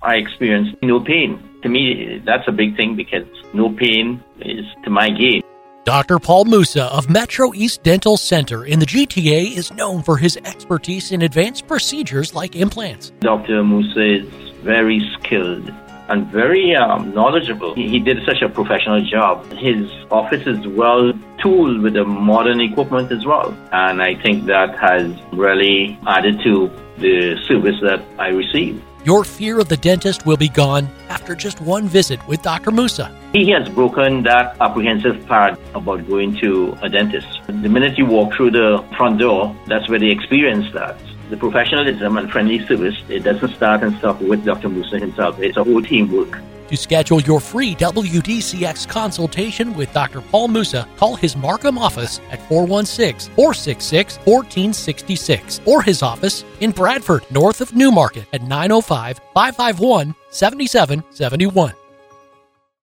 I experienced no pain. To me, that's a big thing because no pain is to my gain. Dr. Paul Musa of Metro East Dental Center in the GTA is known for his expertise in advanced procedures like implants. Dr. Musa is very skilled and very knowledgeable. He did such a professional job. His office is well tooled with the modern equipment as well. And I think that has really added to the service that I received. Your fear of the dentist will be gone after just one visit with Dr. Musa. He has broken that apprehensive part about going to a dentist. The minute you walk through the front door, that's where the experience starts. The professionalism and friendly service, it doesn't start and stop with Dr. Musa himself. It's a whole teamwork. To schedule your free WDCX consultation with Dr. Paul Musa, call his Markham office at 416-466-1466 or his office in Bradford, north of Newmarket at 905-551-7771.